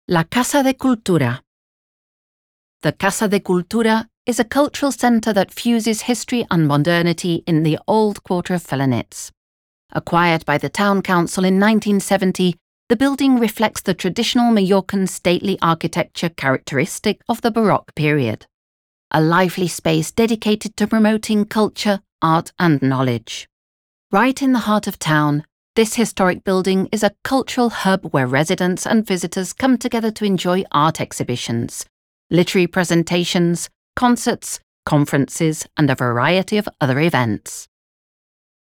La Casa de Cultura. The Casa de Cultura is a cultural centre that fuses history and modernity in the old quarter of Felanitz. Acquired by the town council in 1970, the building reflects the traditional Mallorcan stately architecture characteristic of the Baroque period. A lively space dedicated to promoting culture, art and knowledge. Right in the heart of town, this historic building is a cultural hub where residents and visitors come together to enjoy art exhibitions, literary presentations, concerts, conferences and a variety of other events.